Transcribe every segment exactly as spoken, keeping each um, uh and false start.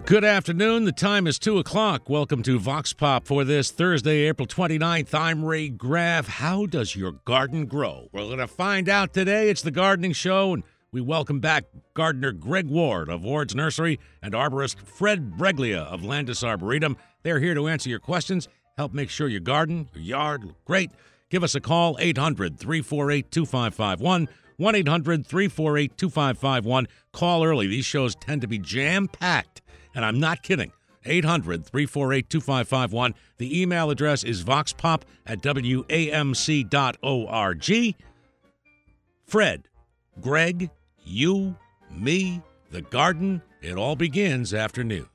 Good afternoon. The time is two o'clock. Welcome to Vox Pop for this Thursday, April twenty-ninth. I'm Ray Graff. How does your garden grow? We're going to find out today. It's the Gardening Show, and we welcome back gardener Greg Ward of Ward's Nursery and arborist Fred Breglia of Landis Arboretum. They're here to answer your questions, help make sure your garden, your yard look great. Give us a call, eight hundred, three four eight, two five five one, one eight hundred, three four eight, two five five one. Call early. These shows tend to be jam-packed. And I'm not kidding. eight hundred, three four eight, two five five one. The email address is voxpop at W A M C dot org. Fred, Greg, you, me, the garden, it all begins after news.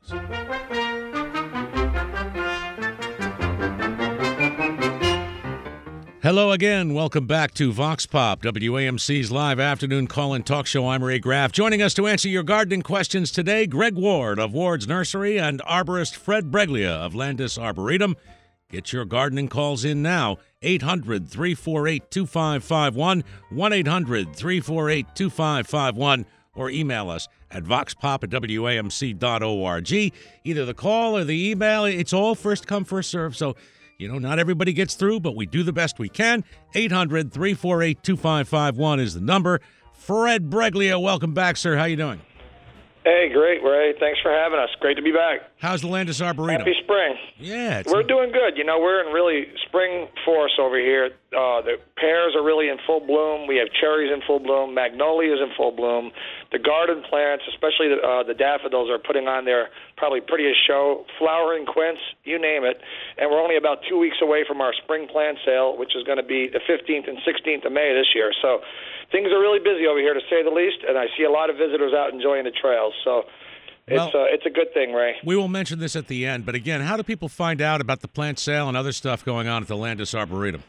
Hello again. Welcome back to Vox Pop, W A M C's live afternoon call-in talk show. I'm Ray Graff. Joining us to answer your gardening questions today, Greg Ward of Ward's Nursery and arborist Fred Breglia of Landis Arboretum. Get your gardening calls in now, eight hundred, three four eight, two five five one, one eight hundred, three four eight, two five five one, or email us at voxpop at W A M C dot org. Either the call or the email, it's all first come, first serve, so you know, not everybody gets through, but we do the best we can. eight hundred, three four eight, two five five one is the number. Fred Breglia, welcome back, sir. How you doing? Hey, great, Ray. Thanks for having us. Great to be back. How's the Landis Arboretum? Happy spring. Yeah. We're doing good. You know, we're in really spring force over here. Uh, the pears are really in full bloom. We have cherries in full bloom. Magnolias in full bloom. The garden plants, especially the, uh, the daffodils, are putting on their probably prettiest show. Flowering quince, you name it. And we're only about two weeks away from our spring plant sale, which is going to be the fifteenth and sixteenth of May this year. So things are really busy over here, to say the least, and I see a lot of visitors out enjoying the trails. So it's, well, uh, it's a good thing, Ray. We will mention this at the end, but again, how do people find out about the plant sale and other stuff going on at the Landis Arboretum?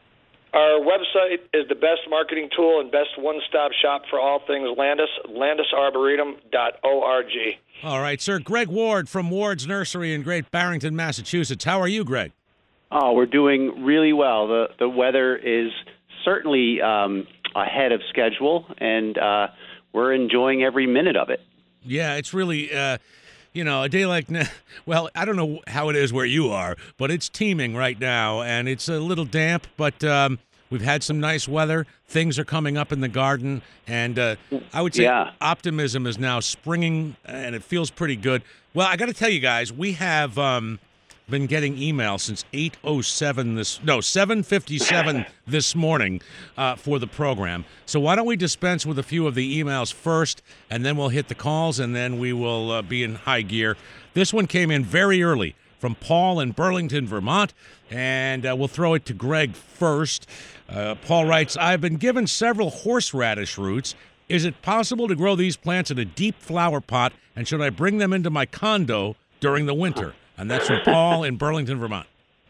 Our website is the best marketing tool and best one-stop shop for all things Landis, landis arboretum dot org. All right, sir. Greg Ward from Ward's Nursery in Great Barrington, Massachusetts. How are you, Greg? Oh, we're doing really well. The the weather is certainly um, ahead of schedule, and uh, we're enjoying every minute of it. Yeah, it's really, uh, you know, a day like, well, I don't know how it is where you are, but it's teeming right now, and it's a little damp, but um, we've had some nice weather. Things are coming up in the garden, and uh, I would say yeah. optimism is now springing, and it feels pretty good. Well, I got to tell you guys, we have um, been getting emails since eight oh seven this, no, seven fifty-seven this morning uh, for the program. So why don't we dispense with a few of the emails first, and then we'll hit the calls, and then we will uh, be in high gear. This one came in very early from Paul in Burlington, Vermont, and uh, we'll throw it to Greg first. Uh, Paul writes, I've been given several horseradish roots. Is it possible to grow these plants in a deep flower pot, and should I bring them into my condo during the winter? And that's from Paul in Burlington, Vermont.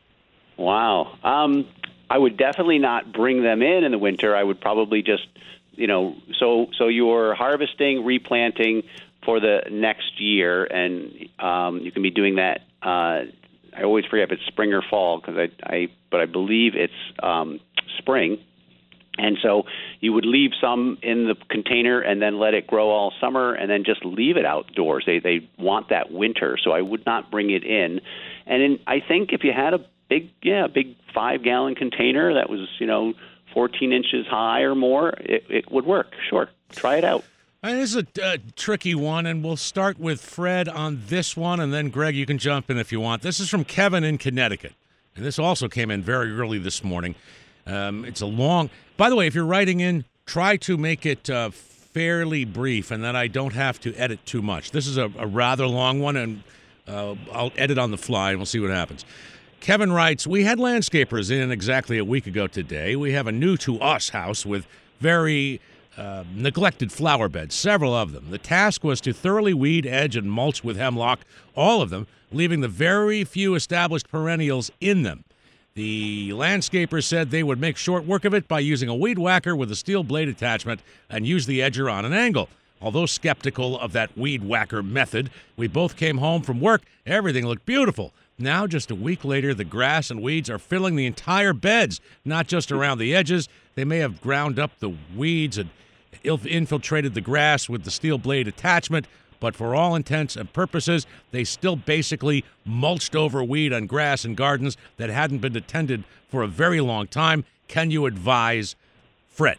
Wow. Um, I would definitely not bring them in in the winter. I would probably just, you know, so so you're harvesting, replanting for the next year, and um, you can be doing that. Uh, I always forget if it's spring or fall, because I, I, but I believe it's um, spring. And so you would leave some in the container and then let it grow all summer and then just leave it outdoors. They they want that winter, so I would not bring it in. And in, I think if you had a big, yeah, big five-gallon container that was, you know, fourteen inches high or more, it, it would work. Sure, try it out. And this is a uh, tricky one, and we'll start with Fred on this one, and then, Greg, you can jump in if you want. This is from Kevin in Connecticut, and this also came in very early this morning. Um, it's a long... By the way, if you're writing in, try to make it uh, fairly brief and that I don't have to edit too much. This is a, a rather long one, and uh, I'll edit on the fly, and we'll see what happens. Kevin writes, we had landscapers in exactly a week ago today. We have a new-to-us house with very uh, neglected flower beds, several of them. The task was to thoroughly weed, edge, and mulch with hemlock, all of them, leaving the very few established perennials in them. The landscaper said they would make short work of it by using a weed whacker with a steel blade attachment and use the edger on an angle. Although skeptical of that weed whacker method, we both came home from work. Everything looked beautiful. Now, just a week later, the grass and weeds are filling the entire beds, not just around the edges. They may have ground up the weeds and infiltrated the grass with the steel blade attachment, but for all intents and purposes, they still basically mulched over weed on grass and gardens that hadn't been attended for a very long time. Can you advise Fred?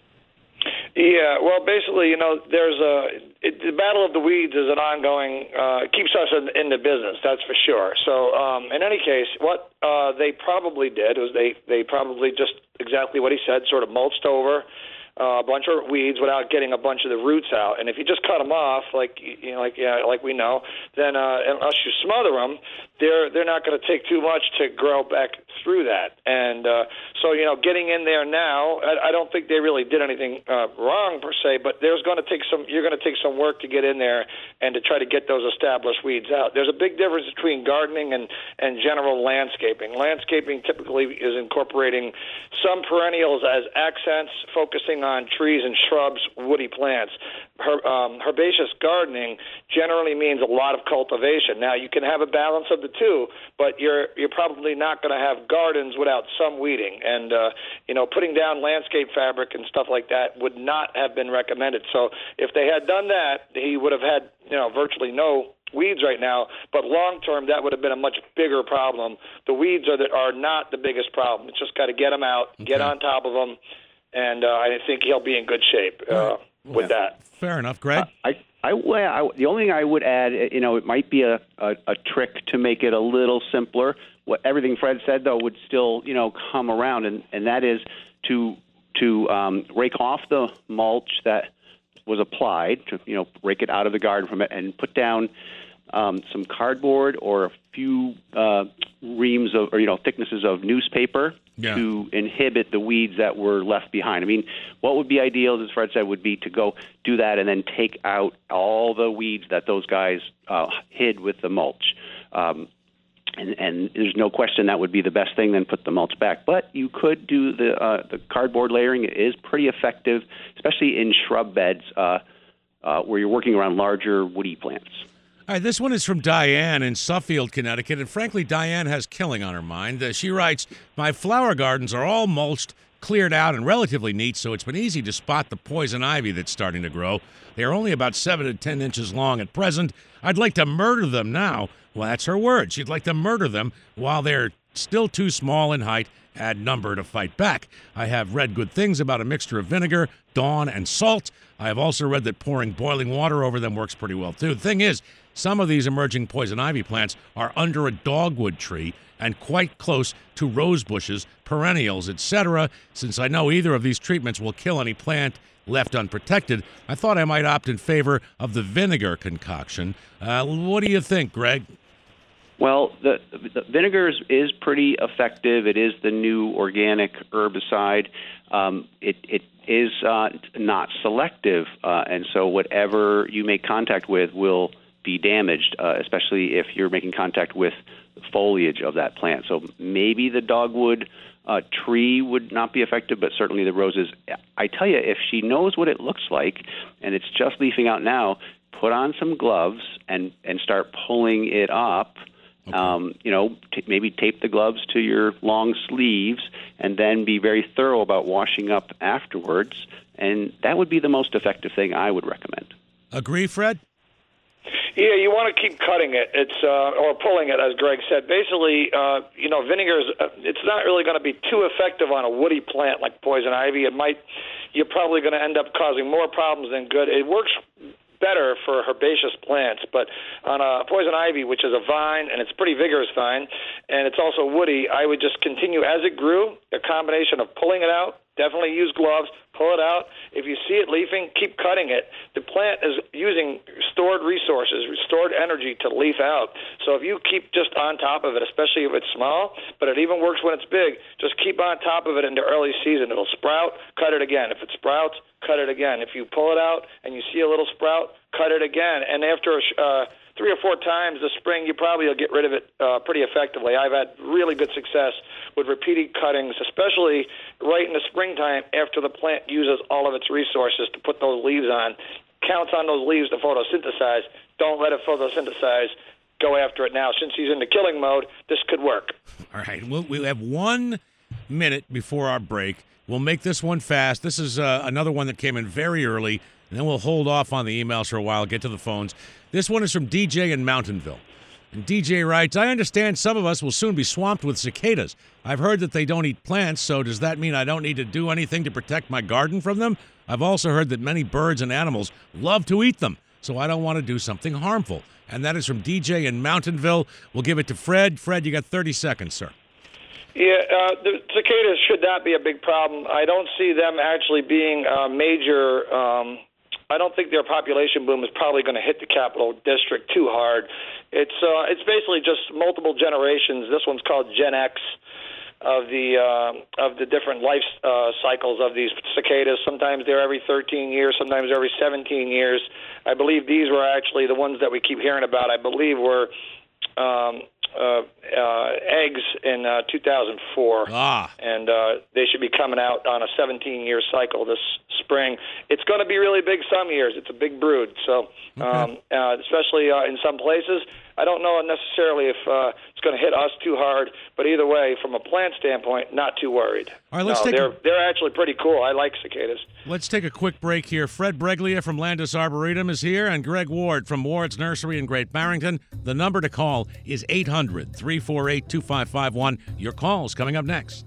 Yeah, well, basically, you know, there's a it, the battle of the weeds is an ongoing, uh, keeps us in, in the business, that's for sure. So, um, in any case, what uh, they probably did was they, they probably just exactly what he said, sort of mulched over uh, a bunch of weeds without getting a bunch of the roots out. And if you just cut them off, like you know, like yeah, like we know, then uh, unless you smother them, they're they're not going to take too much to grow back through that. And uh, so, you know, getting in there now, I, I don't think they really did anything uh, wrong per se, but there's going to take some. You're going to take some work to get in there and to try to get those established weeds out. There's a big difference between gardening and and general landscaping. Landscaping typically is incorporating some perennials as accents, focusing on trees and shrubs, woody plants. Her, um, herbaceous gardening generally means a lot of cultivation. Now, you can have a balance of the two, but you're you're probably not going to have gardens without some weeding. And, uh, you know, putting down landscape fabric and stuff like that would not have been recommended. So if they had done that, he would have had, you know, virtually no weeds right now, but long term that would have been a much bigger problem. The weeds are the, are not the biggest problem. It's just got to get them out, okay. Get on top of them, and uh, I think he'll be in good shape uh, right. with yeah. that. Fair enough, Greg. Uh, I, I, I, the only thing I would add, you know, it might be a, a, a trick to make it a little simpler. What everything Fred said, though, would still, you know, come around, and, and that is to to um, rake off the mulch that was applied, to, you know, rake it out of the garden from it, and put down um, some cardboard or a few uh, reams of, or, you know, thicknesses of newspaper yeah. to inhibit the weeds that were left behind. I mean, what would be ideal, as Fred said, would be to go do that and then take out all the weeds that those guys uh, hid with the mulch. Um, and, and there's no question that would be the best thing, then put the mulch back. But you could do the uh, the cardboard layering. It is pretty effective, especially in shrub beds uh, uh, where you're working around larger woody plants. All right, this one is from Diane in Suffield, Connecticut, and frankly, Diane has killing on her mind. Uh, she writes, my flower gardens are all mulched, cleared out, and relatively neat, so it's been easy to spot the poison ivy that's starting to grow. They are only about seven to ten inches long at present. I'd like to murder them now. Well, that's her word. She'd like to murder them while they're still too small in height and number to fight back. I have read good things about a mixture of vinegar, Dawn, and salt. I have also read that pouring boiling water over them works pretty well, too. The thing is, some of these emerging poison ivy plants are under a dogwood tree and quite close to rose bushes, perennials, et cetera. Since I know either of these treatments will kill any plant left unprotected, I thought I might opt in favor of the vinegar concoction. Uh, what do you think, Greg? Well, the, the vinegar is, is pretty effective. It is the new organic herbicide. Um, it, it is uh, not selective, uh, and so whatever you make contact with will be damaged, uh, especially if you're making contact with the foliage of that plant. So maybe the dogwood uh, tree would not be effective, but certainly the roses. I tell you, if she knows what it looks like and it's just leafing out now, put on some gloves and, and start pulling it up. Okay. Um, you know, t- maybe tape the gloves to your long sleeves and then be very thorough about washing up afterwards. And that would be the most effective thing I would recommend. Agree, Fred? Yeah, you want to keep cutting it. It's uh, or pulling it, as Greg said. Basically, uh, you know, vinegar is uh, it's not really going to be too effective on a woody plant like poison ivy. It might you're probably going to end up causing more problems than good. It works better for herbaceous plants, but on a poison ivy, which is a vine, and it's a pretty vigorous vine, and it's also woody, I would just continue as it grew, a combination of pulling it out, definitely use gloves, pull it out. If you see it leafing, keep cutting it. The plant is using stored resources, stored energy to leaf out. So if you keep just on top of it, especially if it's small, but it even works when it's big, just keep on top of it into early season. It'll sprout, cut it again. If it sprouts, cut it again. If you pull it out and you see a little sprout, cut it again. And after uh, three or four times this spring, you probably will get rid of it uh, pretty effectively. I've had really good success with repeated cuttings, especially right in the springtime after the plant uses all of its resources to put those leaves on. Counts on those leaves to photosynthesize. Don't let it photosynthesize. Go after it now. Since he's in the killing mode, this could work. All right. We'll, we have one minute before our break. We'll make this one fast. This is uh, another one that came in very early. and then we'll hold off on the emails for a while, get to the phones. This one is from D J in Mountainville. And D J writes, I understand some of us will soon be swamped with cicadas. I've heard that they don't eat plants, so does that mean I don't need to do anything to protect my garden from them? I've also heard that many birds and animals love to eat them, so I don't want to do something harmful. And that is from D J in Mountainville. We'll give it to Fred. Fred, you got thirty seconds, sir. Yeah, uh, the cicadas should not be a big problem. I don't see them actually being a major. Um, I don't think their population boom is probably going to hit the Capital District too hard. It's uh, it's basically just multiple generations. This one's called Gen X of the uh, of the different life uh, cycles of these cicadas. Sometimes they're every thirteen years, sometimes they're every seventeen years. I believe these were actually the ones that we keep hearing about. I believe were um, uh, uh, eggs in uh, two thousand four, Ah. and uh, they should be coming out on a seventeen-year cycle this spring. It's going to be really big some years. It's a big brood, so um, uh, especially uh, in some places. I don't know necessarily if uh, it's going to hit us too hard, but either way, from a plant standpoint, not too worried. All right, let's no, take they're a- they're actually pretty cool. I like cicadas. Let's take a quick break here. Fred Breglia from Landis Arboretum is here, and Greg Ward from Ward's Nursery in Great Barrington. The number to call is eight hundred, three four eight, two five five one. Your call's coming up next.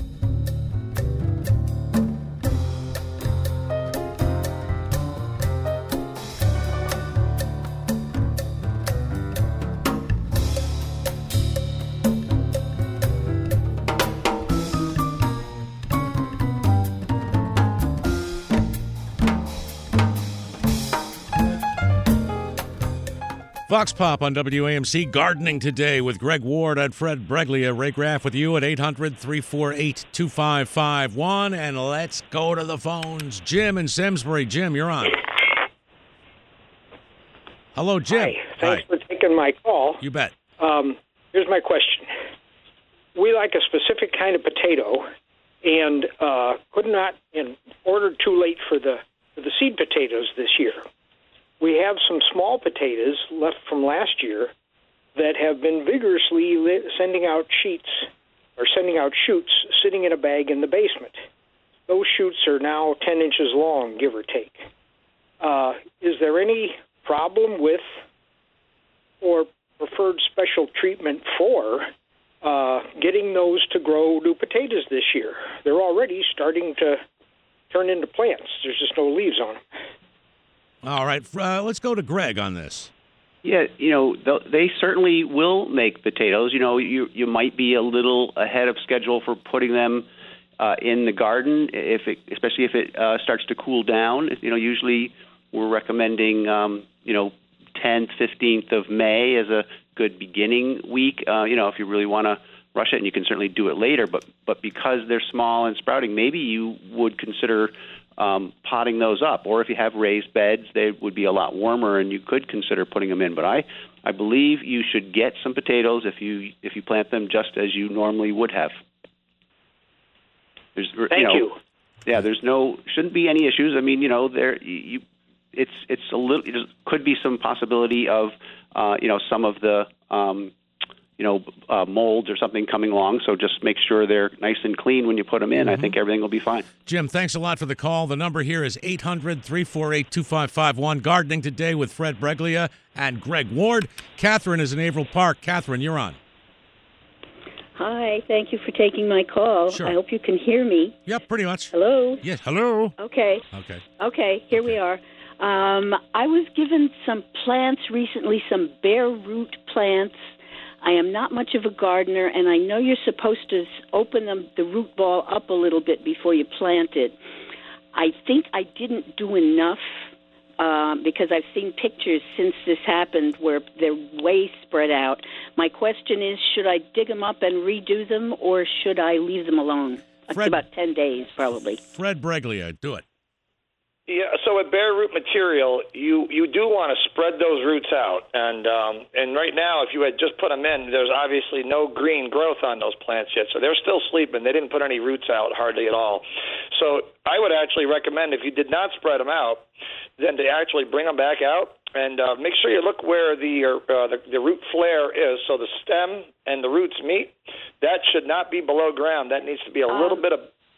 Vox Pop on W A M C, Gardening Today with Greg Ward and Fred Breglia. Ray Graff with you at eight hundred, three four eight, two five five one. And let's go to the phones. Jim in Simsbury. Jim, you're on. Hello, Jim. Hi. Thanks Hi. for taking my call. You bet. Um, here's my question. We like a specific kind of potato, and uh, could not, and ordered too late for the for the seed potatoes this year. We have some small potatoes left from last year that have been vigorously li- sending out sheets or sending out shoots sitting in a bag in the basement. Those shoots are now ten inches long, give or take. Uh, is there any problem with or preferred special treatment for uh, getting those to grow new potatoes this year? They're already starting to turn into plants. There's just no leaves on them. All right. Uh, let's go to Greg on this. Yeah, you know, th- they certainly will make potatoes. You know, you you might be a little ahead of schedule for putting them uh, in the garden, if it, especially if it uh, starts to cool down. You know, usually we're recommending, um, you know, tenth, fifteenth of May as a good beginning week. Uh, you know, if you really want to rush it, and you can certainly do it later. But but because they're small and sprouting, maybe you would consider Um, potting those up, or if you have raised beds, they would be a lot warmer, and you could consider putting them in. But I, I believe you should get some potatoes if you if you plant them just as you normally would have. There's, Thank you, know, you. Yeah, there's no shouldn't be any issues. I mean, you know, there you, it's it's a little it could be some possibility of uh, you know some of the um, you know, uh, molds or something coming along. So just make sure they're nice and clean when you put them in. Mm-hmm. I think everything will be fine. Jim, thanks a lot for the call. The number here is eight hundred, three four eight, two five five one. Gardening Today with Fred Breglia and Greg Ward. Catherine is in Averill Park. Catherine, you're on. Hi, thank you for taking my call. Sure. I hope you can hear me. Yep, pretty much. Hello? Yes, hello. Okay. Okay. Okay, here we are. Um, I was given some plants recently, some bare root plants. I am not much of a gardener, and I know you're supposed to open them, the root ball up a little bit before you plant it. I think I didn't do enough uh, because I've seen pictures since this happened where they're way spread out. My question is, should I dig them up and redo them, or should I leave them alone? Fred, It's about ten days, probably. Fred Breglia, do it. Yeah, so with bare root material, you, you do want to spread those roots out. And um, and right now, if you had just put them in, there's obviously no green growth on those plants yet. So they're still sleeping. They didn't put any roots out hardly at all. So I would actually recommend, if you did not spread them out, then to actually bring them back out and uh, make sure you look where the, uh, the the root flare is. So the stem and the roots meet. That should not be below ground. That needs to be a Um. little bit of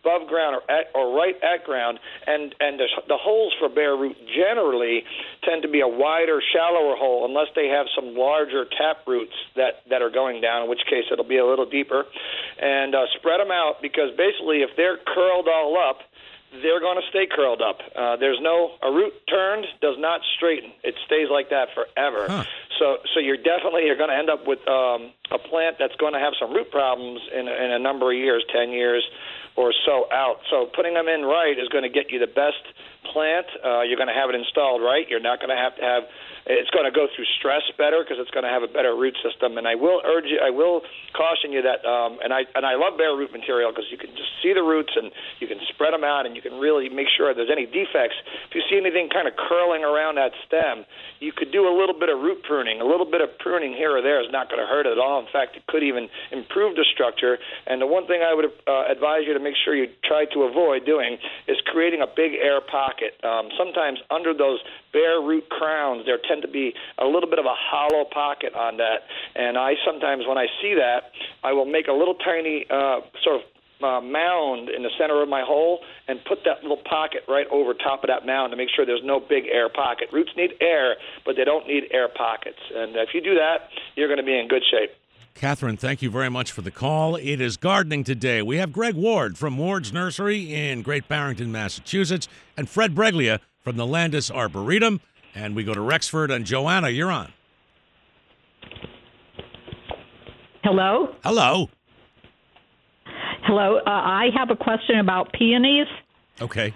above ground or at, or right at ground, and and the, the holes for bare root generally tend to be a wider, shallower hole unless they have some larger tap roots that, that are going down, in which case it'll be a little deeper. And uh, spread them out, because basically if they're curled all up, they're going to stay curled up. Uh, there's no a root turned does not straighten. It stays like that forever. Huh. So so you're definitely you're going to end up with um, a plant that's going to have some root problems in, in a number of years, ten years or so out. So putting them in right is going to get you the best plant. Uh, you're going to have it installed right. You're not going to have to have. It's going to go through stress better because it's going to have a better root system. And I will urge you, I will caution you that, um, and I and I love bare root material because you can just see the roots and you can spread them out and you can really make sure if there's any defects. If you see anything kind of curling around that stem, you could do a little bit of root pruning. A little bit of pruning here or there is not going to hurt it at all. In fact, it could even improve the structure. And the one thing I would uh, advise you to make sure you try to avoid doing is creating a big air pocket. Um, sometimes under those bare root crowns, there tend to be a little bit of a hollow pocket on that. And I sometimes, when I see that, I will make a little tiny uh, sort of uh, mound in the center of my hole and put that little pocket right over top of that mound to make sure there's no big air pocket. Roots need air, but they don't need air pockets. And if you do that, you're going to be in good shape. Catherine, thank you very much for the call. It is gardening today. We have Greg Ward from Ward's Nursery in Great Barrington, Massachusetts, and Fred Breglia from the Landis Arboretum. And we go to Rexford, and Joanna, you're on. Hello? Hello. Hello. Uh, I have a question about peonies. Okay.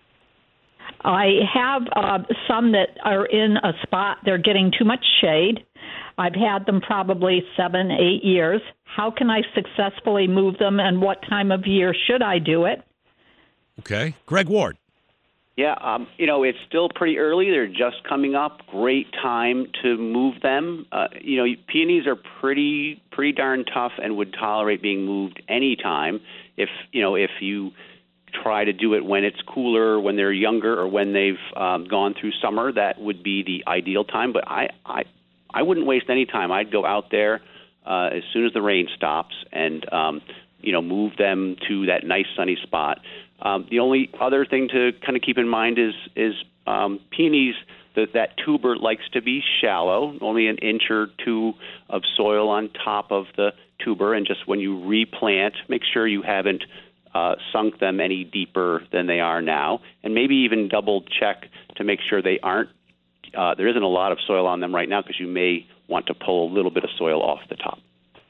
I have uh, some that are in a spot. They're getting too much shade. I've had them probably seven, eight years. How can I successfully move them, and what time of year should I do it? Okay. Greg Ward. Yeah, um, you know, it's still pretty early. They're just coming up. Great time to move them. Uh, you know, peonies are pretty pretty darn tough and would tolerate being moved anytime. If, you know, if you try to do it when it's cooler, when they're younger, or when they've um, gone through summer, that would be the ideal time. But I, I, I wouldn't waste any time. I'd go out there uh, as soon as the rain stops and, um, you know, move them to that nice sunny spot. Um, the only other thing to kind of keep in mind is is um, peonies, that that tuber likes to be shallow, only an inch or two of soil on top of the tuber. And just when you replant, make sure you haven't uh, sunk them any deeper than they are now. And maybe even double check to make sure they aren't, uh, there isn't a lot of soil on them right now, because you may want to pull a little bit of soil off the top.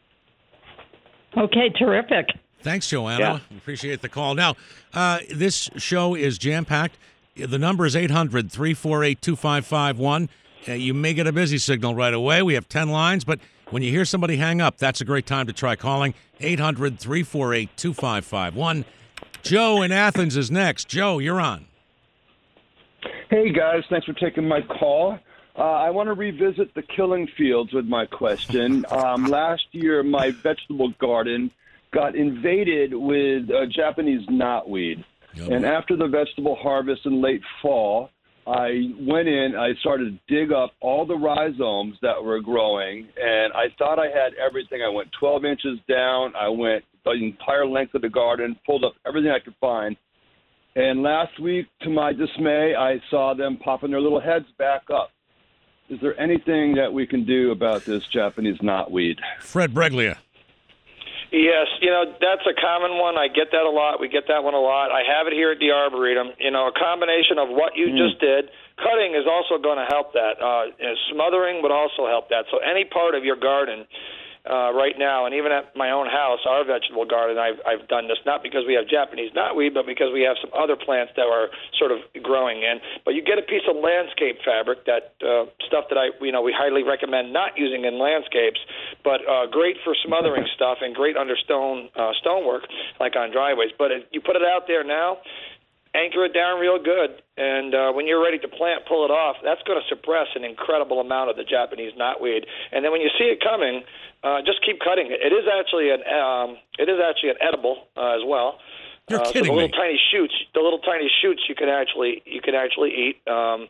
Okay, terrific. Thanks, Joanna. Yeah. Appreciate the call. Now, uh, this show is jam-packed. The number is eight hundred, three four eight, two five five one. Uh, you may get a busy signal right away. We have ten lines, but when you hear somebody hang up, that's a great time to try calling. eight hundred, three four eight, two five five one. Joe in Athens is next. Joe, you're on. Hey, guys. Thanks for taking my call. Uh, I want to revisit the killing fields with my question. Um, last year, my vegetable garden got invaded with uh, Japanese knotweed. Yep. And after the vegetable harvest in late fall, I went in, I started to dig up all the rhizomes that were growing, and I thought I had everything. I went twelve inches down. I went the entire length of the garden, pulled up everything I could find. And last week, to my dismay, I saw them popping their little heads back up. Is there anything that we can do about this Japanese knotweed? Fred Breglia. Yes, you know, that's a common one. I get that a lot. We get that one a lot. I have it here at the Arboretum. You know, a combination of what you mm. just did. Cutting is also going to help that. Uh, smothering would also help that. So any part of your garden uh, right now, and even at my own house, our vegetable garden, I've, I've done this not because we have Japanese knotweed, but because we have some other plants that are sort of growing in. But you get a piece of landscape fabric, that uh, stuff that I, you know, we highly recommend not using in landscapes, but uh, great for smothering stuff and great under stone uh, stonework, like on driveways. But if you put it out there now, anchor it down real good, and uh, when you're ready to plant, pull it off. That's going to suppress an incredible amount of the Japanese knotweed. And then when you see it coming, uh, just keep cutting it. It is actually an um, it is actually an edible uh, as well. You're uh, kidding so the little me. tiny shoots, the little tiny shoots you can actually you can actually eat. Um,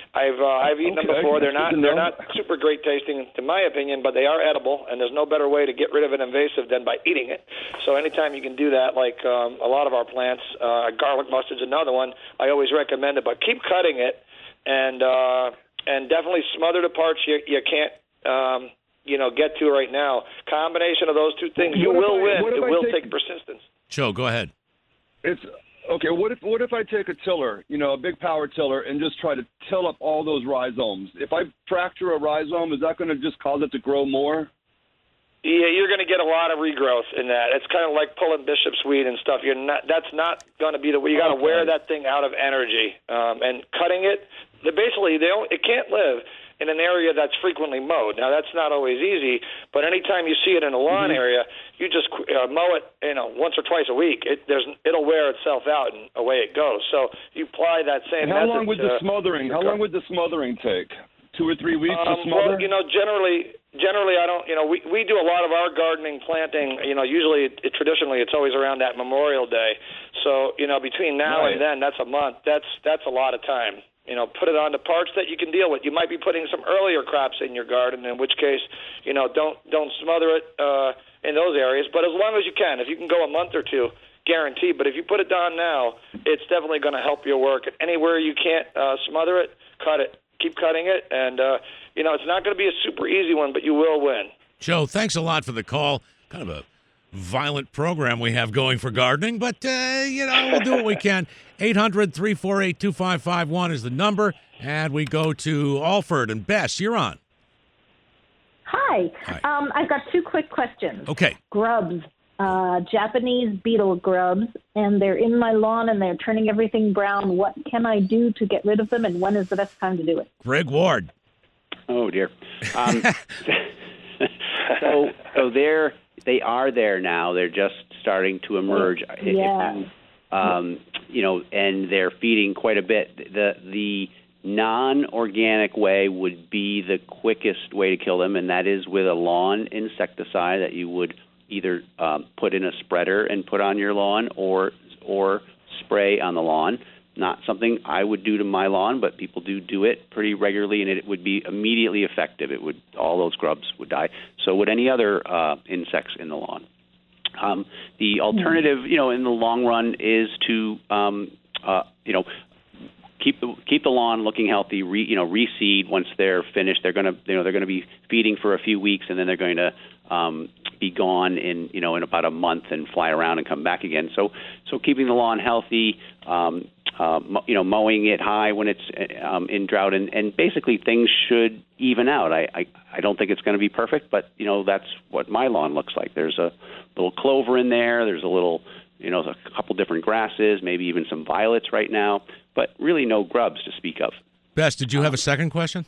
I've uh, I've eaten Okay, them before. They're that's not good to they're know. not super great tasting, in my opinion, but they are edible, and there's no better way to get rid of an invasive than by eating it. So anytime you can do that, like um, a lot of our plants, uh, garlic mustard's another one. I always recommend it, but keep cutting it, and uh, and definitely smother the parts you you can't. Um, you know, get to right now. Combination of those two things, you What if will I- win. what if It I will take- take persistence. Joe, go ahead. It's okay. What if what if I take a tiller, you know, a big power tiller, and just try to till up all those rhizomes? If I fracture a rhizome, is that going to just cause it to grow more? Yeah, you're going to get a lot of regrowth in that. It's kind of like pulling bishop's weed and stuff. You're not. That's not going to be the way. You got to Okay. wear that thing out of energy. Um, and cutting it, the, basically, they don't, it can't live in an area that's frequently mowed. Now, that's not always easy, but anytime you see it in a lawn Mm-hmm. area, you just uh, mow it, you know, once or twice a week. It there's it'll wear itself out and away it goes. So you apply that same And how method long would to, the smothering? How long would the smothering take? Two or three weeks to Um, smother? well, you know, generally, generally, I don't. You know, we we do a lot of our gardening, planting. You know, usually, it, it, traditionally, it's always around that Memorial Day. So, you know, between now Right. and then, that's a month. That's that's a lot of time. You know, put it on the parts that you can deal with. You might be putting some earlier crops in your garden, in which case, you know, don't don't smother it uh, in those areas. But as long as you can, if you can go a month or two, guaranteed. But if you put it down now, it's definitely going to help your work. And anywhere you can't uh, smother it, cut it. Keep cutting it, and uh, you know it's not going to be a super easy one, but you will win. Joe, thanks a lot for the call. Kind of a violent program we have going for gardening, but, uh, you know, we'll do what we can. eight hundred, three four eight, two five five one is the number, and we go to Alford. And Bess, you're on. Hi. Hi. Um, I've got two quick questions. Okay. Grubs, uh, Japanese beetle grubs, and they're in my lawn and they're turning everything brown. What can I do to get rid of them, and when is the best time to do it? Greg Ward. Oh dear. Um, so so they're they are there now. They're just starting to emerge. If Yeah. you, um, you know, and they're feeding quite a bit. The the non-organic way would be the quickest way to kill them, and that is with a lawn insecticide that you would either um, put in a spreader and put on your lawn, or or spray on the lawn. Not something I would do to my lawn, but people do do it pretty regularly, and it would be immediately effective. It would all those grubs would die. So would any other uh, insects in the lawn. Um, the alternative, you know, in the long run, is to um, uh, you know. Keep the keep the lawn looking healthy. Re, you know, reseed once they're finished. They're gonna you know they're gonna be feeding for a few weeks, and then they're going to um, be gone in you know in about a month and fly around and come back again. So so keeping the lawn healthy, um, uh, mo- you know, mowing it high when it's um, in drought, and, and basically things should even out. I I, I don't think it's going to be perfect, but you know that's what my lawn looks like. There's a little clover in there. There's a little. You know, a couple different grasses, maybe even some violets right now, but really no grubs to speak of. Bess, did you have a second question?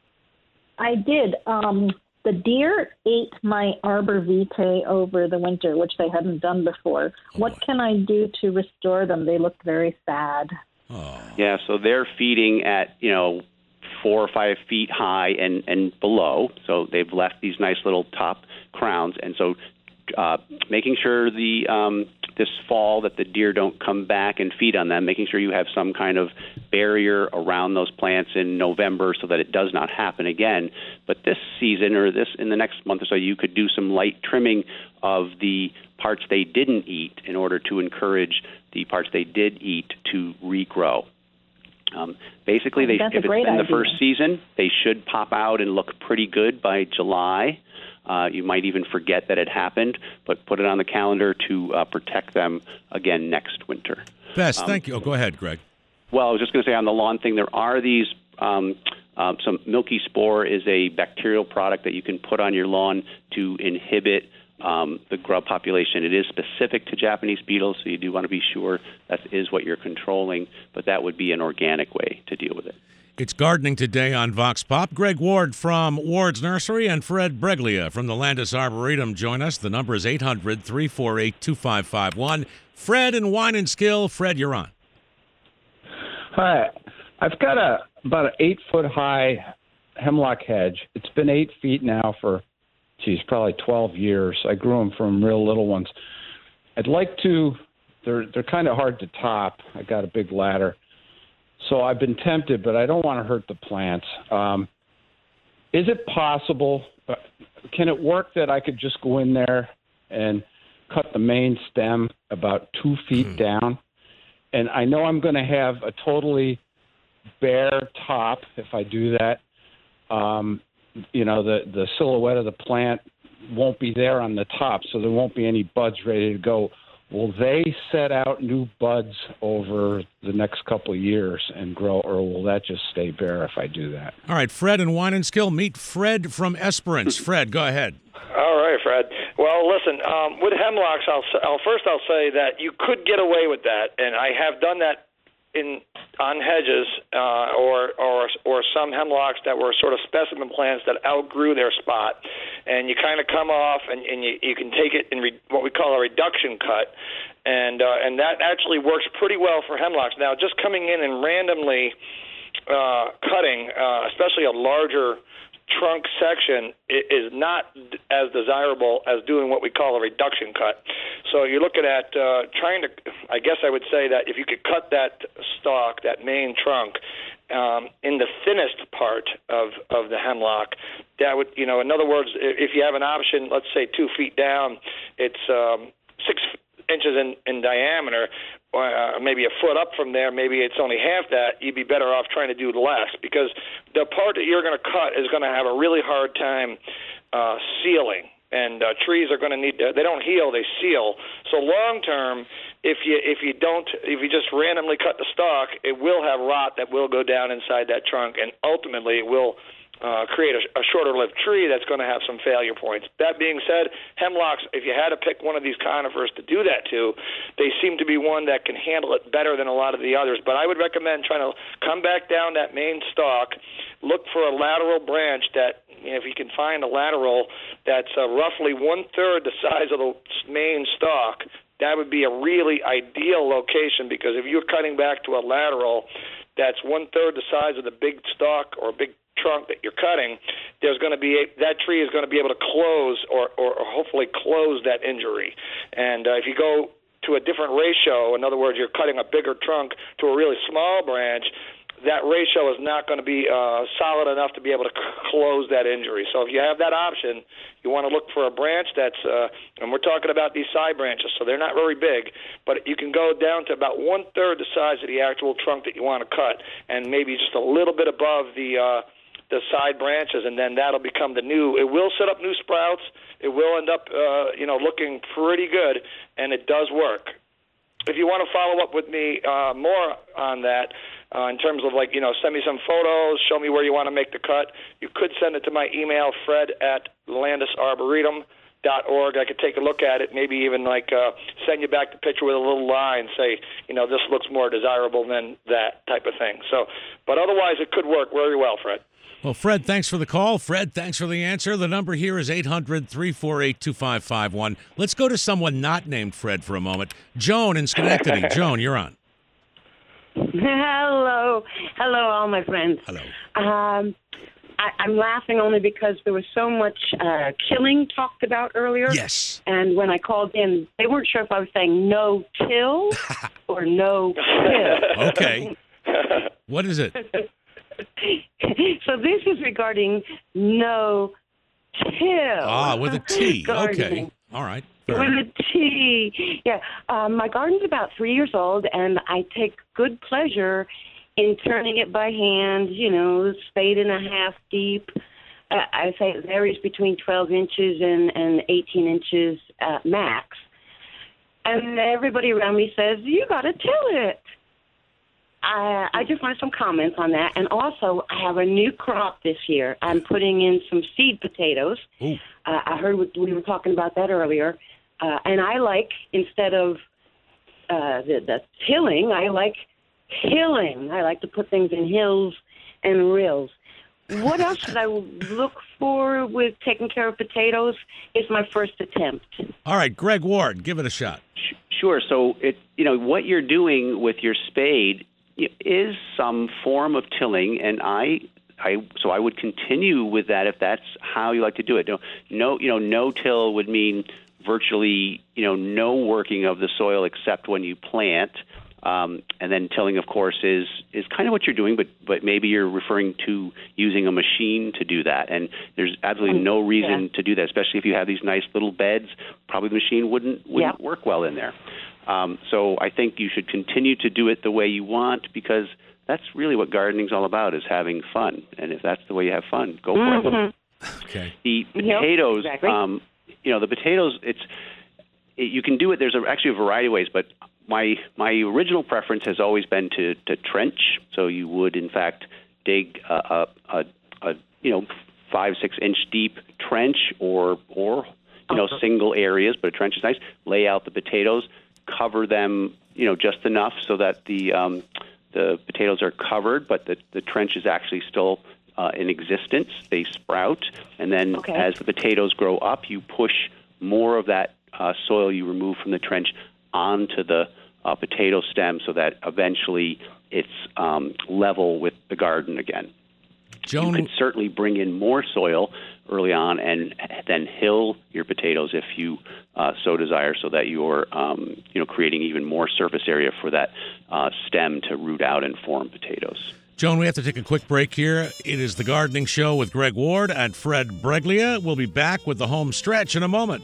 I did. Um, the deer ate my arbor vitae over the winter, which they hadn't done before. What can I do to restore them? They looked very sad. Oh. Yeah, so they're feeding at, you know, four or five feet high and, and below. So they've left these nice little top crowns. And so uh, making sure the um, this fall that the deer don't come back and feed on them, making sure you have some kind of barrier around those plants in November so that it does not happen again. But this season or this in the next month or so, you could do some light trimming of the parts they didn't eat in order to encourage the parts they did eat to regrow. Um, basically, they, That's if a it's great in the idea. first season, they should pop out and look pretty good by July. Uh, you might even forget that it happened, but put it on the calendar to uh, protect them again next winter. Bess, Um, thank you. Oh, go ahead, Greg. Well, I was just going to say on the lawn thing, there are these, um, uh, some milky spore is a bacterial product that you can put on your lawn to inhibit um, the grub population. It is specific to Japanese beetles, so you do want to be sure that is what you're controlling, but that would be an organic way to deal with it. It's gardening today on Vox Pop. Greg Ward from Ward's Nursery and Fred Breglia from the Landis Arboretum join us. The number is eight hundred, three four eight, two five five one. Fred in Wine and Skill. Fred, you're on. Hi. I've got a about an eight foot high hemlock hedge. It's been eight feet now for, geez, probably twelve years. I grew them from real little ones. I'd like to. They're they're kind of hard to top. I got a big ladder. So I've been tempted, but I don't want to hurt the plants. Um, is it possible? Uh, can it work that I could just go in there and cut the main stem about two feet mm. down? And I know I'm going to have a totally bare top if I do that. Um, you know, the, the silhouette of the plant won't be there on the top, so there won't be any buds ready to go. Will they set out new buds over the next couple of years and grow, or will that just stay bare if I do that? All right, Fred and Wine and Skill, meet Fred from Esperance. Fred, go ahead. All right, Fred. Well, listen, um, with hemlocks, I'll, I'll first I'll say that you could get away with that, and I have done that in on hedges uh, or or or some hemlocks that were sort of specimen plants that outgrew their spot, and you kind of come off and, and you, you can take it in re, what we call a reduction cut, and uh, and that actually works pretty well for hemlocks. Now, just coming in and randomly uh, cutting, uh, especially a larger trunk section, is not as desirable as doing what we call a reduction cut. So you're looking at uh, trying to, I guess I would say that if you could cut that stalk, that main trunk, um, in the thinnest part of, of the hemlock, that would, you know, in other words, if you have an option, let's say two feet down, it's um, six inches in, in diameter, uh, maybe a foot up from there, maybe it's only half that, you'd be better off trying to do less, because the part that you're going to cut is going to have a really hard time uh, sealing, and uh, trees are going to need to, they don't heal, they seal. So long term, if you if you don't if you just randomly cut the stalk, it will have rot that will go down inside that trunk, and ultimately it will Uh, create a, a shorter-lived tree that's going to have some failure points. That being said, hemlocks, if you had to pick one of these conifers to do that to, they seem to be one that can handle it better than a lot of the others. But I would recommend trying to come back down that main stalk, look for a lateral branch that, you know, if you can find a lateral that's uh, roughly one-third the size of the main stalk, that would be a really ideal location, because if you're cutting back to a lateral that's one-third the size of the big stalk or big trunk that you're cutting, there's going to be a, that tree is going to be able to close or, or, or hopefully close that injury. And uh, if you go to a different ratio, in other words, you're cutting a bigger trunk to a really small branch, that ratio is not going to be uh, solid enough to be able to c- close that injury. So if you have that option, you want to look for a branch that's, uh, and we're talking about these side branches, so they're not very big, but you can go down to about one-third the size of the actual trunk that you want to cut, and maybe just a little bit above the uh, the side branches, and then that'll become the new. It will set up new sprouts. It will end up, uh, you know, looking pretty good, and it does work. If you want to follow up with me uh, more on that, uh, in terms of, like, you know, send me some photos, show me where you want to make the cut, you could send it to my email, fred at landis arboretum dot org. I could take a look at it, maybe even, like, uh, send you back the picture with a little line, say, you know, this looks more desirable than that type of thing. So, but otherwise, it could work very well, Fred. Well, Fred, thanks for the call. Fred, thanks for the answer. The number here is eight hundred, three four eight, two five five one. Let's go to someone not named Fred for a moment. Joan in Schenectady. Joan, you're on. Hello. Hello, all my friends. Hello. Um, I, I'm laughing only because there was so much uh, killing talked about earlier. Yes. And when I called in, they weren't sure if I was saying no till or no kill. Okay. What is it? So this is regarding no till. Ah, with a T. Gardening. Okay. All right. With a T. Yeah. Um, my garden's about three years old, and I take good pleasure in turning it by hand, you know, spade and a half deep. Uh, I say it varies between twelve inches and, and eighteen inches uh, max. And everybody around me says, you got to till it. I, I just wanted some comments on that. And also, I have a new crop this year. I'm putting in some seed potatoes. Uh, I heard we, we were talking about that earlier. Uh, and I like, instead of uh, the, the tilling, I like hilling. I like to put things in hills and rills. What else should I look for with taking care of potatoes? It's my first attempt. All right, Greg Ward, give it a shot. Sure. So, it you know, what you're doing with your spade is some form of tilling, and I, I, so I would continue with that if that's how you like to do it. No, no, you know, no till would mean virtually, you know, no working of the soil except when you plant. Um, and then tilling, of course, is is kind of what you're doing, but but maybe you're referring to using a machine to do that. And there's absolutely no reason Yeah. to do that, especially if you have these nice little beds. Probably the machine wouldn't wouldn't Yeah. work well in there. Um, so I think you should continue to do it the way you want, because that's really what gardening's all about, is having fun. And if that's the way you have fun, go for it. Mhm. Okay. The Yep, potatoes, exactly. um, you know, the potatoes, it's it, you can do it. There's a, actually a variety of ways, but my my original preference has always been to, to trench. So you would, in fact, dig a, a, a, a you know five six inch deep trench, or or you know single areas, but a trench is nice. Lay out the potatoes, cover them, you know, just enough so that the um, the potatoes are covered, but the the trench is actually still uh, in existence. They sprout, and then Okay. as the potatoes grow up, you push more of that uh, soil you remove from the trench onto the uh, potato stem, so that eventually it's um, level with the garden again. Joan, You could certainly bring in more soil early on and then hill your potatoes if you uh, so desire, so that you're um, you know creating even more surface area for that uh, stem to root out and form potatoes. Joan, we have to take a quick break here. It is the Gardening Show with Greg Ward and Fred Breglia. We'll be back with the home stretch in a moment.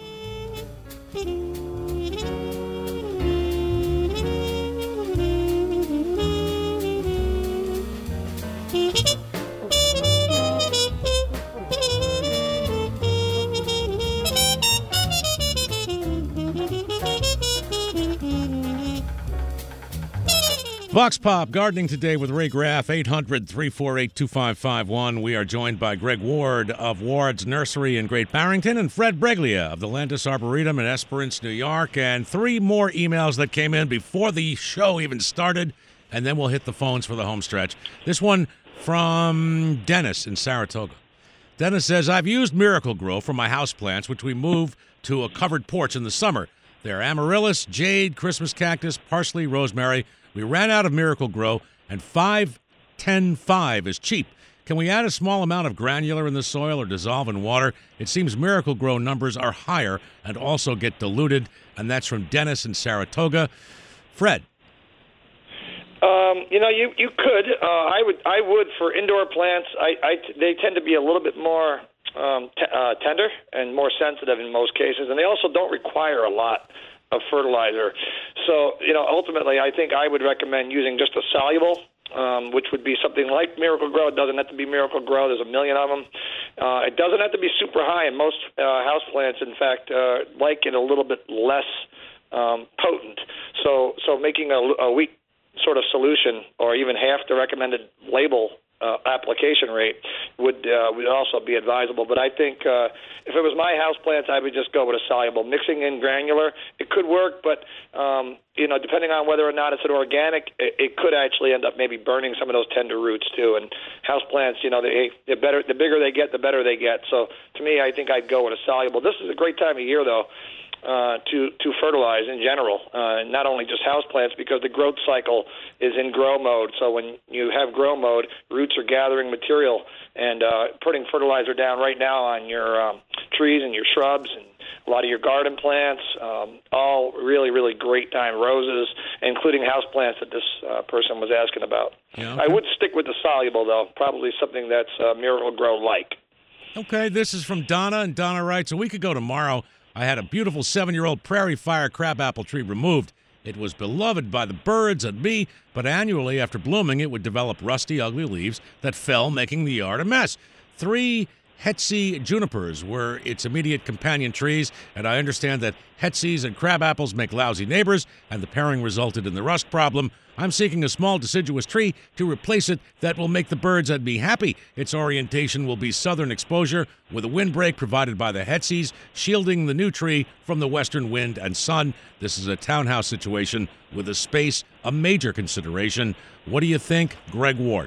Vox Pop, gardening today with Ray Graff, eight hundred, three four eight, two five five one. We are joined by Greg Ward of Ward's Nursery in Great Barrington and Fred Breglia of the Landis Arboretum in Esperance, New York. And three more emails that came in before the show even started, and then we'll hit the phones for the home stretch. This one from Dennis in Saratoga. Dennis says, I've used Miracle Grow for my houseplants, which we moved to a covered porch in the summer. They're amaryllis, jade, Christmas cactus, parsley, rosemary. We ran out of Miracle Grow, and five ten five is cheap. Can we add a small amount of granular in the soil or dissolve in water? It seems Miracle Grow numbers are higher and also get diluted, and that's from Dennis in Saratoga. Fred. Um, you know, you you could. Uh, I would. I would for indoor plants. I, I they tend to be a little bit more um, t- uh, tender and more sensitive in most cases, and they also don't require a lot of fertilizer. So, you know, ultimately, I think I would recommend using just a soluble, um, which would be something like Miracle Grow. It doesn't have to be Miracle Grow. There's a million of them. Uh, it doesn't have to be super high, and most uh, houseplants, in fact, uh, like it a little bit less um, potent. So, so making a, a weak sort of solution, or even half the recommended label uh, application rate, would uh, would also be advisable. But I think uh, if it was my houseplants, I would just go with a soluble. Mixing in granular, it could work, but um, you know, depending on whether or not it's an organic, it, it could actually end up maybe burning some of those tender roots too. And houseplants, you know, they the better, the bigger they get, the better they get. So to me, I think I'd go with a soluble. This is a great time of year, though. Uh, to to fertilize in general, uh, not only just houseplants, because the growth cycle is in grow mode. So when you have grow mode, roots are gathering material and uh, putting fertilizer down right now on your um, trees and your shrubs and a lot of your garden plants. Um, all really, really great time. Roses, including houseplants that this uh, person was asking about. Yeah, okay. I would stick with the soluble, though, probably something that's uh, Miracle Grow like. Okay, this is from Donna, and Donna writes, a week ago tomorrow, I had a beautiful seven-year-old prairie fire crabapple tree removed. It was beloved by the birds and me, but annually after blooming, it would develop rusty, ugly leaves that fell, making the yard a mess. Three Hetsy junipers were its immediate companion trees, and I understand that Hetzies and crabapples make lousy neighbors, and the pairing resulted in the rust problem. I'm seeking a small deciduous tree to replace it that will make the birds and me happy. Its orientation will be southern exposure with a windbreak provided by the Hetzies, shielding the new tree from the western wind and sun. This is a townhouse situation with a space a major consideration. What do you think, Greg Ward?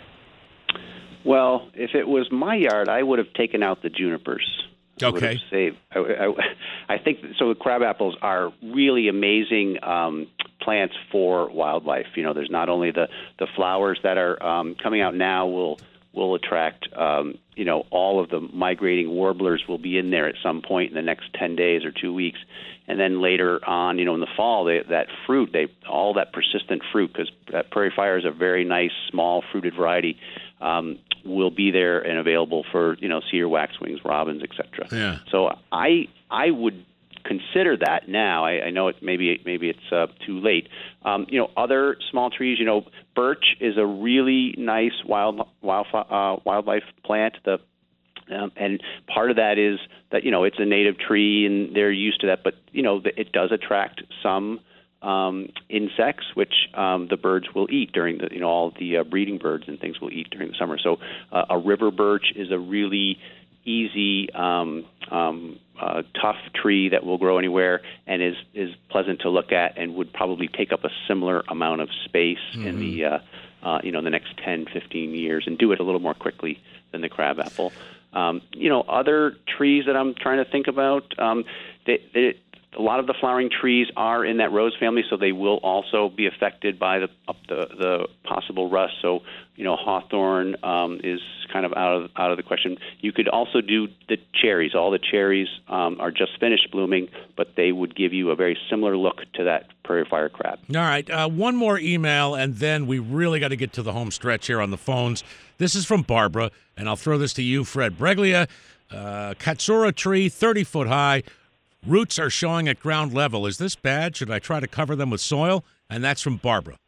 Well, if it was my yard, I would have taken out the junipers. I would Okay. have saved. I, I, I think so. The crabapples are really amazing um, plants for wildlife. You know, there's not only the, the flowers that are um, coming out now will will attract, um, you know, all of the migrating warblers will be in there at some point in the next ten days or two weeks. And then later on, you know, in the fall, they, that fruit, they all that persistent fruit, because that prairie fire is a very nice, small fruited variety, um, will be there and available for, you know, cedar waxwings, robins, et cetera. Yeah. So I I would consider that now. I, I know it maybe maybe it's uh, too late. Um, you know, other small trees. You know, birch is a really nice wild wild uh, wildlife plant. The um, and part of that is that, you know, it's a native tree and they're used to that. But you know, it does attract some um, insects, which um, the birds will eat during the, you know, all the uh, breeding birds and things will eat during the summer. So uh, a river birch is a really easy, um, um, uh, tough tree that will grow anywhere and is, is pleasant to look at and would probably take up a similar amount of space mm-hmm. in the uh, uh, you know the next ten, fifteen years and do it a little more quickly than the crabapple. Um, you know, other trees that I'm trying to think about, um, they, they, a lot of the flowering trees are in that rose family, so they will also be affected by the up the, the possible rust. So, you know, hawthorn um, is kind of out of out of the question. You could also do the cherries. All the cherries um, are just finished blooming, but they would give you a very similar look to that prairie fire crab. All right, uh, one more email, and then we really got to get to the home stretch here on the phones. This is from Barbara, and I'll throw this to you, Fred Breglia. Uh, Katsura tree, thirty foot high. Roots are showing at ground level. Is this bad? Should I try to cover them with soil? And that's from Barbara.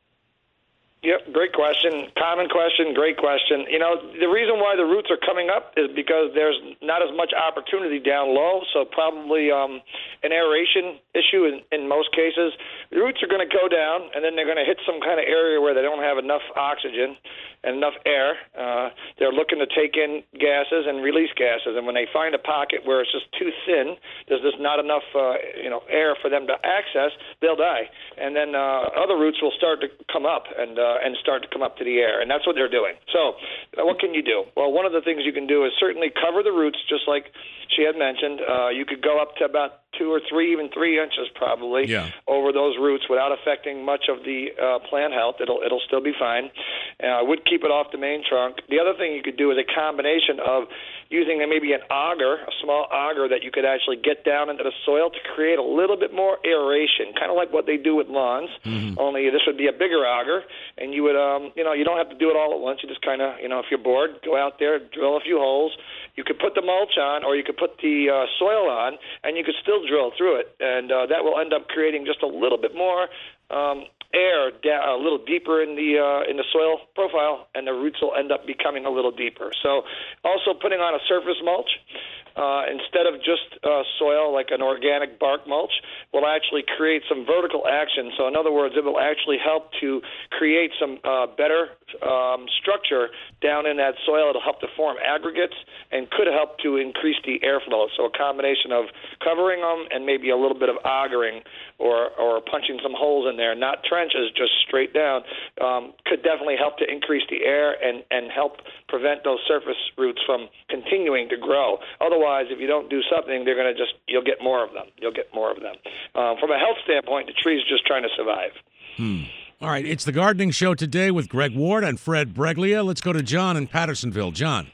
Yep, great question. Common question, great question. You know, the reason why the roots are coming up is because there's not as much opportunity down low, so probably um, an aeration issue in, in most cases. The roots are going to go down, and then they're going to hit some kind of area where they don't have enough oxygen and enough air. Uh, they're looking to take in gases and release gases, and when they find a pocket where it's just too thin, there's just not enough uh, you know, air for them to access, they'll die. And then uh, other roots will start to come up and uh, and start to come up to the air, and that's what they're doing. So uh, what can you do? Well, one of the things you can do is certainly cover the roots, just like she had mentioned. Uh, you could go up to about two or three, even three inches probably yeah. over those roots without affecting much of the uh, plant health. It'll it'll still be fine. Uh, I would keep it off the main trunk. The other thing you could do is a combination of using maybe an auger, a small auger that you could actually get down into the soil to create a little bit more aeration, kind of like what they do with lawns, mm-hmm. only this would be a bigger auger, and you would, um, you know, you don't have to do it all at once. You just kind of, you know, if you're bored, go out there, drill a few holes. You could put the mulch on, or you could put the uh, soil on, and you could still drill through it, and uh, that will end up creating just a little bit more um, air da- a little deeper in the uh, in the soil profile, and the roots will end up becoming a little deeper. So also putting on a surface mulch uh, instead of just uh, soil, like an organic bark mulch, will actually create some vertical action. So in other words, it will actually help to create some uh, better um, structure down in that soil. It'll help to form aggregates and could help to increase the airflow. So a combination of covering them and maybe a little bit of augering or, or punching some holes in there, not trenches, just straight down, um, could definitely help to increase the air and, and help prevent those surface roots from continuing to grow. Otherwise, if you don't do something, they're going to just, you'll get more of them. You'll get more of them. Um, from a health standpoint, the tree's just trying to survive. Hmm. All right, it's the Gardening Show today with Greg Ward and Fred Breglia. Let's go to John in Pattersonville. John.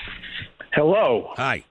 Hello. Hi.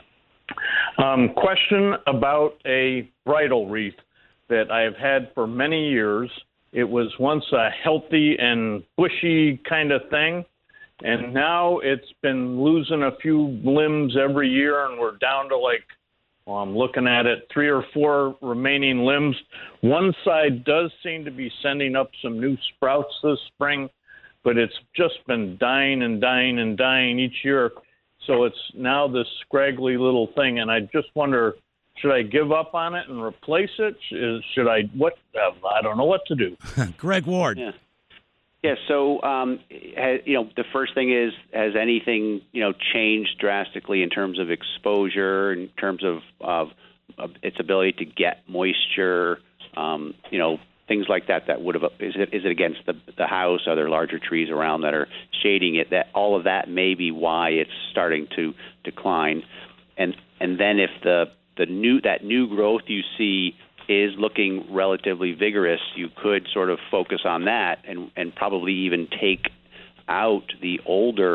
Um, question about a bridal wreath that I have had for many years. It was once a healthy and bushy kind of thing, and now it's been losing a few limbs every year, and we're down to like, well, I'm looking at it, three or four remaining limbs. One side does seem to be sending up some new sprouts this spring, but it's just been dying and dying and dying each year. So it's now this scraggly little thing, and I just wonder, should I give up on it and replace it? Should I, what, uh, I don't know what to do. Greg Ward. Yeah. Yeah, so, um, has, you know, the first thing is, has anything, you know, changed drastically in terms of exposure, in terms of, of, of its ability to get moisture, um, you know, things like that that would have, is it, is it against the, the house? Are there larger trees around that are shading it? That all of that may be why it's starting to decline. And and then if the, the new that new growth you see is looking relatively vigorous, you could sort of focus on that and, and probably even take out the older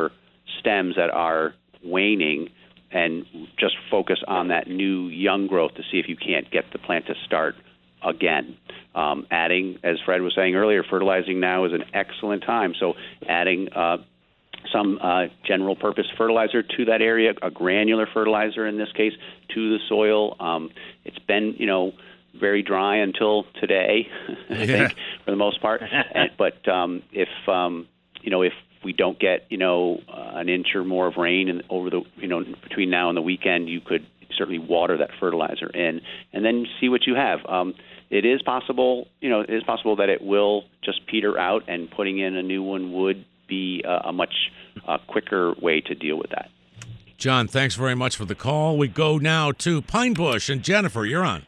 stems that are waning and just focus on that new young growth to see if you can't get the plant to start again. Um, adding, as Fred was saying earlier, fertilizing now is an excellent time. So adding uh, some uh, general purpose fertilizer to that area, a granular fertilizer in this case, to the soil. Um, it's been, you know, very dry until today, I Yeah. think, for the most part. and, but um, if, um, you know, if we don't get, you know, uh, an inch or more of rain in, over the, you know, between now and the weekend, you could certainly water that fertilizer in and then see what you have. Um, it is possible, you know, it is possible that it will just peter out, and putting in a new one would be a, a much uh, quicker way to deal with that. John, thanks very much for the call. We go now to Pine Bush, and Jennifer, you're on.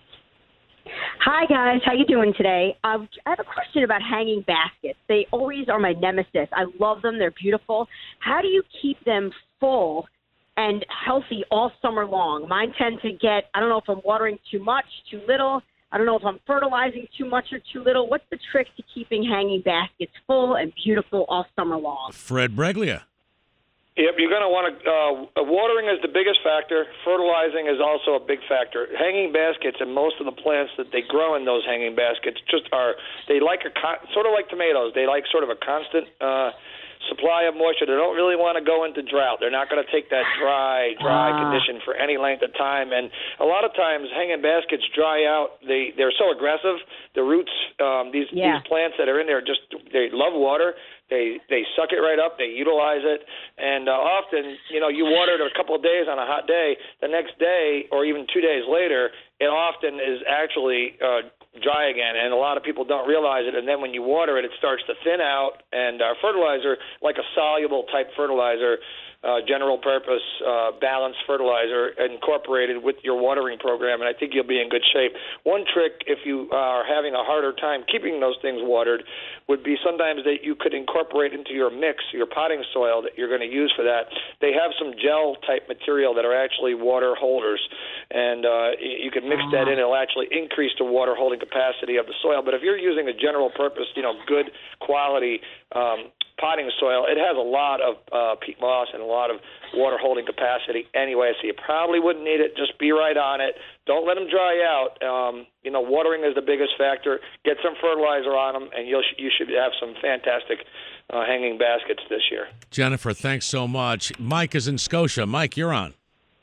Hi, guys. How you doing today? Uh, I have a question about hanging baskets. They always are my nemesis. I love them. They're beautiful. How do you keep them full and healthy all summer long? Mine tend to get, I don't know if I'm watering too much, too little. I don't know if I'm fertilizing too much or too little. What's the trick to keeping hanging baskets full and beautiful all summer long? Fred Breglia. Yep, you're going to want to. Uh, watering is the biggest factor. Fertilizing is also a big factor. Hanging baskets and most of the plants that they grow in those hanging baskets just are. They like a con- sort of like tomatoes. They like sort of a constant uh, supply of moisture. They don't really want to go into drought. They're not going to take that dry, dry Ah. condition for any length of time. And a lot of times, hanging baskets dry out. They they're so aggressive. The roots, um, these Yeah. these plants that are in there, just they love water. They they suck it right up. They utilize it, and uh, often, you know, you water it a couple of days on a hot day. The next day, or even two days later, it often is actually uh, dry again, and a lot of people don't realize it. And then when you water it, it starts to thin out. And uh, fertilizer, like a soluble type fertilizer, uh, general purpose uh, balanced fertilizer, incorporated with your watering program, and I think you'll be in good shape. One trick, if you are having a harder time keeping those things watered, would be sometimes that you could incorporate into your mix, your potting soil that you're going to use for that. They have some gel type material that are actually water holders, and uh, you can mix that in. It'll actually increase the water holding capacity of the soil. But if you're using a general purpose, you know, good quality um, potting soil, it has a lot of uh, peat moss and a lot of water holding capacity anyway, so you probably wouldn't need it. Just be right on it. Don't let them dry out. Um, you know, watering is the biggest factor. Get some fertilizer on them, and you'll you should have some fantastic uh, hanging baskets this year. Jennifer, thanks so much. Mike is in Scotia. Mike, you're on.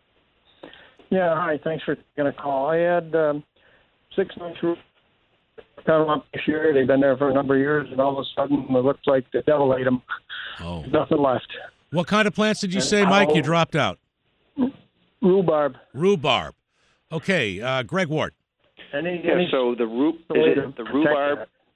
Yeah, hi. Thanks for taking a call. I had um, six months roof cut them up this year. They've been there for a number of years, and all of a sudden it looks like the devil ate them. Oh. There's nothing left. What kind of plants did you And say, Mike? You I'll- dropped out. Rhubarb. Rhubarb. Okay, uh, Greg Ward. Any, Yeah, any so the rhu- the way is to it the protect rhubarb.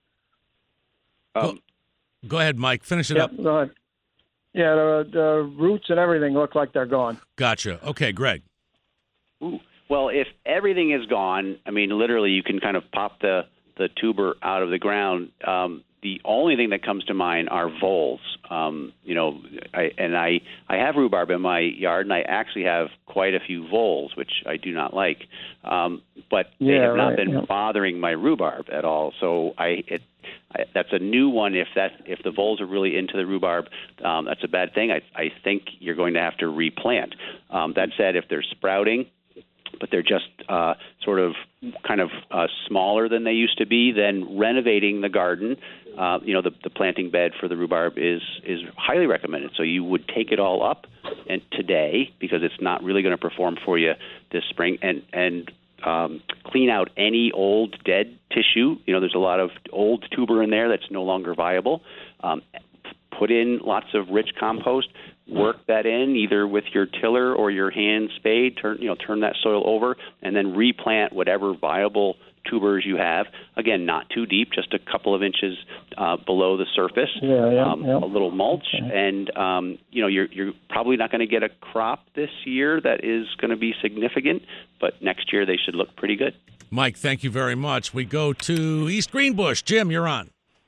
Um, Go ahead, Mike. Finish it Yep, up. go ahead. Yeah, the, the roots and everything look like they're gone. Gotcha. Okay, Greg. Ooh. Well, if everything is gone, I mean, literally, you can kind of pop the, the tuber out of the ground. Um, the only thing that comes to mind are voles. Um, you know, I, and I, I have rhubarb in my yard, and I actually have quite a few voles, which I do not like. Um, but they Yeah, have not right, been yeah. bothering my rhubarb at all. So I, it, I, that's a new one. If that, if the voles are really into the rhubarb, um, that's a bad thing. I, I think you're going to have to replant. Um, that said, if they're sprouting, but they're just uh, sort of kind of uh, smaller than they used to be, then renovating the garden, uh, you know, the, the planting bed for the rhubarb is is highly recommended. So you would take it all up and today, because it's not really going to perform for you this spring, and and um, clean out any old dead tissue. You know, there's a lot of old tuber in there that's no longer viable. Um, put in lots of rich compost. Work that in either with your tiller or your hand spade. Turn you know turn that soil over, and then replant whatever viable tubers you have. Again, not too deep, just a couple of inches uh, below the surface. Yeah, yeah, um, yeah. A little mulch, Okay. and um, you know you're you're probably not going to get a crop this year that is going to be significant, but next year they should look pretty good. Mike, thank you very much. We go to East Greenbush. Jim, you're on.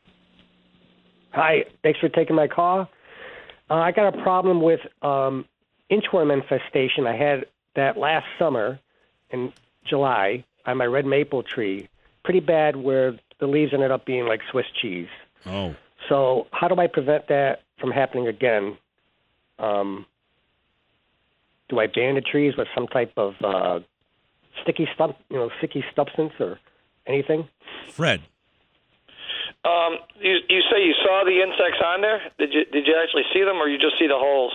Hi, thanks for taking my call. Uh, I got a problem with um, inchworm infestation. I had that last summer in July on my red maple tree. Pretty bad, where the leaves ended up being like Swiss cheese. Oh. So how do I prevent that from happening again? Um, do I ban the trees with some type of uh, sticky stuff, you know, sticky substance or anything? Fred. Um, you, you say you saw the insects on there? Did you did you actually see them, or you just see the holes?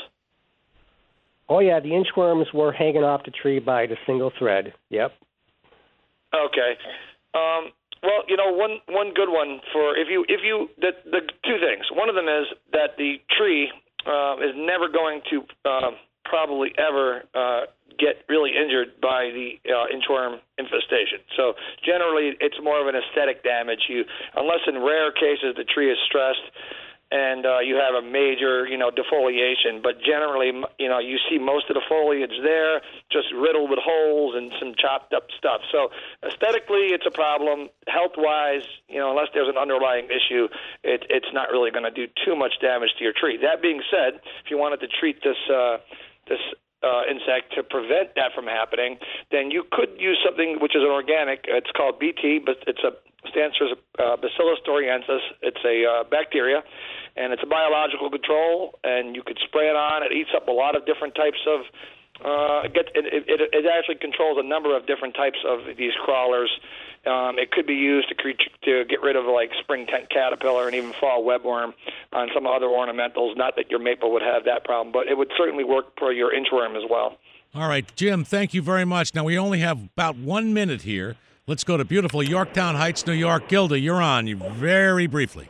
Oh yeah, the inchworms were hanging off the tree by the single thread. Yep. Okay. Um, well, you know, one one good one for if you if you the the two things. One of them is that the tree uh, is never going to uh, probably ever uh, get really injured by the uh, inchworm infestation. So generally, it's more of an aesthetic damage. You, unless in rare cases the tree is stressed and uh, you have a major, you know, defoliation. But generally, you know, you see most of the foliage there just riddled with holes and some chopped up stuff. So aesthetically, it's a problem. Health-wise, you know, unless there's an underlying issue, it, it's not really going to do too much damage to your tree. That being said, if you wanted to treat this uh, this uh, insect to prevent that from happening, then you could use something which is an organic. It's called B T, but it's a stands for uh, Bacillus thuringiensis. It's a uh, bacteria, and it's a biological control, and you could spray it on. It eats up a lot of different types of uh, it, it, it, it actually controls a number of different types of these crawlers. Um, it could be used to, cre- to get rid of like spring tent caterpillar and even fall webworm on some other ornamentals. Not that your maple would have that problem, but it would certainly work for your inchworm as well. All right, Jim, thank you very much. Now, we only have about one minute here. Let's go to beautiful Yorktown Heights, New York. Gilda, you're on. You very briefly.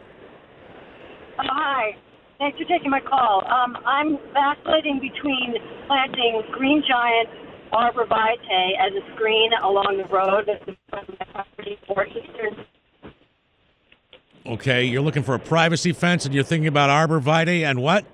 Oh, hi. Thanks for taking my call. Um, I'm vacillating between planting green giant arborvitae as a screen along the road that's in front of my property for eastern. Okay, you're looking for a privacy fence, and you're thinking about arborvitae and what?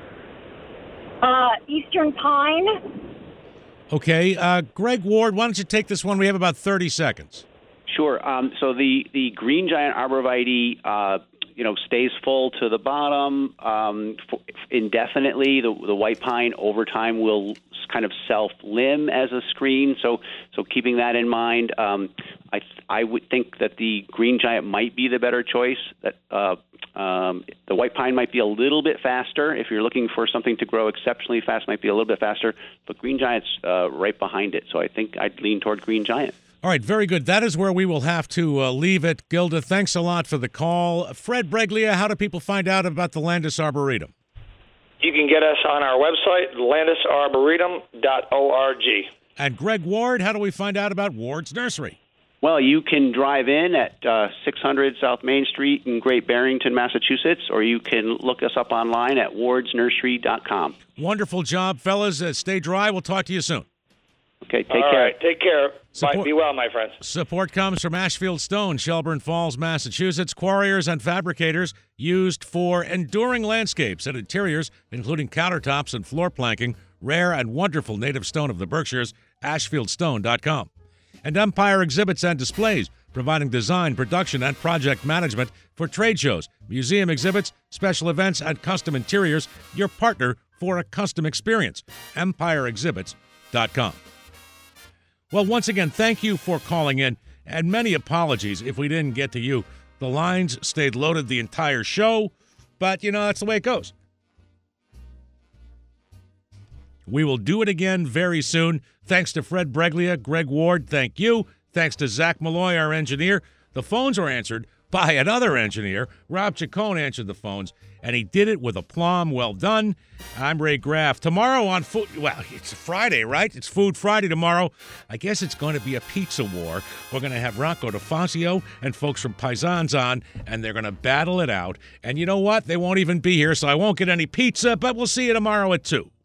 Uh, eastern pine. Okay, uh, Greg Ward, why don't you take this one? We have about thirty seconds. Sure. Um, so the, the green giant arborvitae, uh, you know, stays full to the bottom um, for indefinitely. The, the white pine over time will kind of self-limb as a screen. So, so keeping that in mind, um, I th- I would think that the green giant might be the better choice. That uh, um, the white pine might be a little bit faster. If you're looking for something to grow exceptionally fast, might be a little bit faster. But green giant's uh, right behind it. So I think I'd lean toward green giant. All right, very good. That is where we will have to uh, leave it. Gilda, thanks a lot for the call. Fred Breglia, how do people find out about the Landis Arboretum? You can get us on our website, landis arboretum dot org. And Greg Ward, how do we find out about Ward's Nursery? Well, you can drive in at uh, six hundred South Main Street in Great Barrington, Massachusetts, or you can look us up online at wards nursery dot com. Wonderful job, fellas. Uh, stay dry. We'll talk to you soon. Okay, take All care. right, take care. Support- Bye. Be well, my friends. Support comes from Ashfield Stone, Shelburne Falls, Massachusetts. Quarriers and fabricators used for enduring landscapes and interiors, including countertops and floor planking. Rare and wonderful native stone of the Berkshires, ashfield stone dot com. And Empire Exhibits and Displays, providing design, production, and project management for trade shows, museum exhibits, special events, and custom interiors. Your partner for a custom experience. empire exhibits dot com. Well, once again, thank you for calling in, and many apologies if we didn't get to you. The lines stayed loaded the entire show, but, you know, that's the way it goes. We will do it again very soon. Thanks to Fred Breglia, Greg Ward, thank you. Thanks to Zach Malloy, our engineer. The phones were answered by another engineer. Rob Chacon answered the phones, and he did it with aplomb. Well done. I'm Ray Graff. Tomorrow on Food, well, it's Friday, right? It's Food Friday tomorrow. I guess it's going to be a pizza war. We're going to have Rocco DeFazio and folks from Paisans on, and they're going to battle it out. And you know what? They won't even be here, so I won't get any pizza, but we'll see you tomorrow at two.